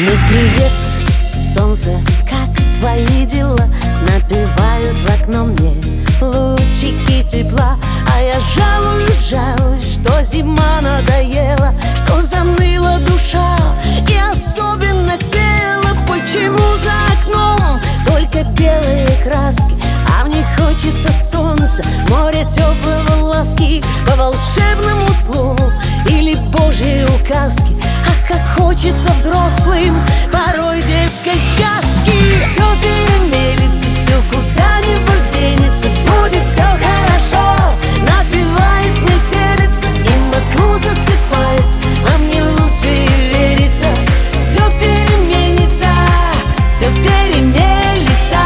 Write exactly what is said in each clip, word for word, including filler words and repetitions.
Ну привет, солнце, как твои дела? Напевают в окно мне лучики тепла. А я жалуюсь, жалуюсь, что зима надоела, что заныла душа и особенно тело. Почему за окном только белые краски, а мне хочется солнца, моря теплого ласки, по волшебному слову или божьей указке. Ах, как хочется взрослым порой детской сказки. Все перемелится, все куда-нибудь денется, будет все хорошо. Напевает метелица и Москву засыпает, а мне лучше и верится. Все переменится, все перемелится.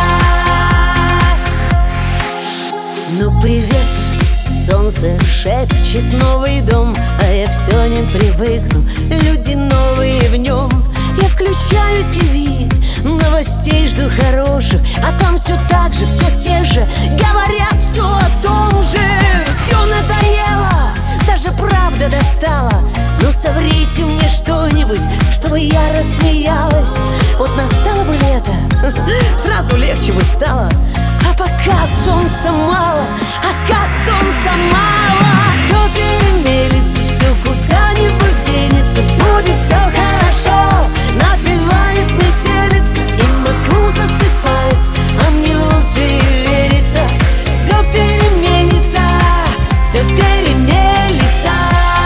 Ну привет, солнце шепчет новый дом, а я все не привыкну, люди новые в нем. Я включаю ТВ, новостей жду хороших, а там все так же, все те же, говорят все о том же. Все надоело, даже правда достала. Ну соврите мне что-нибудь, чтобы я рассмеялась. Вот настало бы лето, сразу легче бы стало. А пока солнца мало, а как солнца мало. Все перемелится, все куда-нибудь денется, будет все хорошо. Напевает метелица и Москву засыпает, а мне лучше и верится. Все переменится, все перемелится.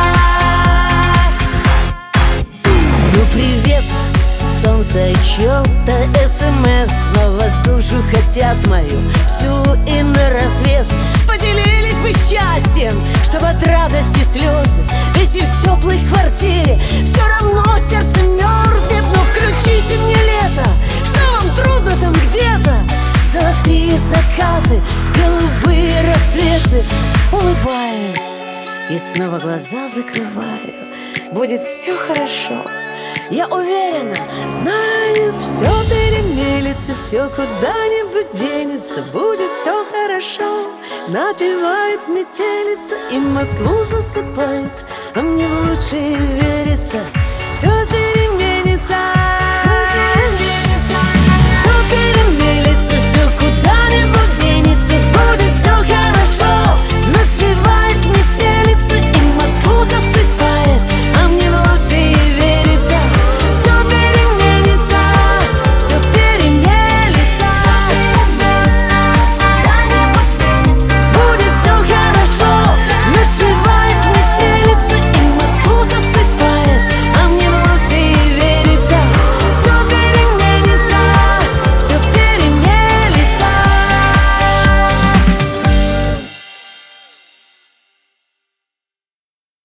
Ну привет, солнце, чё-то СМС снова душу хотят мою всю и наразвес. Поделились бы счастьем, чтобы от радости слезы, ведь и в теплой квартире все равно сердце мерзнет. Но включите мне лето, что вам трудно там где-то? Золотые закаты, голубые рассветы. Улыбаюсь и снова глаза закрываю, будет все хорошо. Я уверена, знаю, все перемелится, все куда-нибудь денется, будет все хорошо. Напевает метелица и Москву засыпает, а мне лучше верится, все переменится.